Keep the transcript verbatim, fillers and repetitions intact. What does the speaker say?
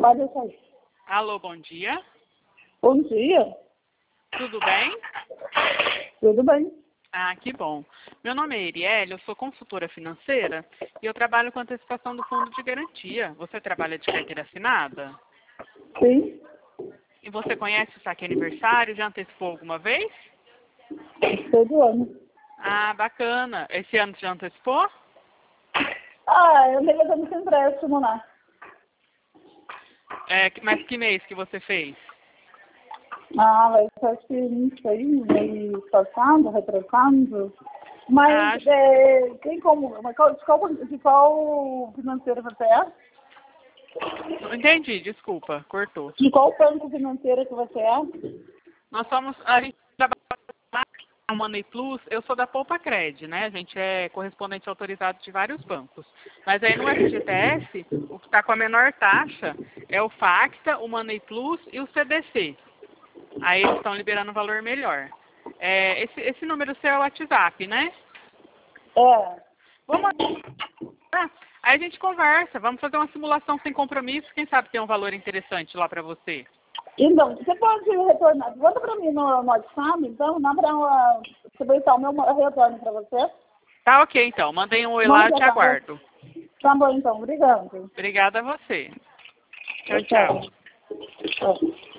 trabalho é sair. Alô, bom dia. Bom dia. Tudo bem? Tudo bem? Ah, que bom. Meu nome é Erielle, eu sou consultora financeira e eu trabalho com antecipação do fundo de garantia. Você trabalha de carteira assinada? Sim. E você conhece o saque aniversário? Já antecipou alguma vez? Todo ano. Ah, bacana. Esse ano já antecipou? Ah, eu me levando sem empréstimo lá. É, mas que mês que você fez? Ah, vai ser acho que não sei, meio passado, retrasado. Mas Ah, é, tem como, mas qual, de, qual, de qual financeiro você é? não entendi, desculpa, cortou. De qual banco financeiro que você é? Nós somos, a gente trabalha na Money Plus, eu sou da Poupa Cred, né? A gente é correspondente autorizado de vários bancos. Mas aí no F G T S, o que está com a menor taxa é o Facta, o Money Plus e o C D C. Aí eles estão liberando um valor melhor. É, esse, esse número seu é o WhatsApp, né? É. Vamos ah, aí a gente conversa, vamos fazer uma simulação sem compromisso, quem sabe tem um valor interessante lá para você. Então, você pode retornar, manda para mim no, no WhatsApp, então, dá para uh, você deixar o meu retorno para você? Tá ok, então. Mandei um oi lá, eu Manda, te tá, aguardo. tá bom, então, obrigado. Obrigada a você. Tchau, Tchau. tchau. Tchau.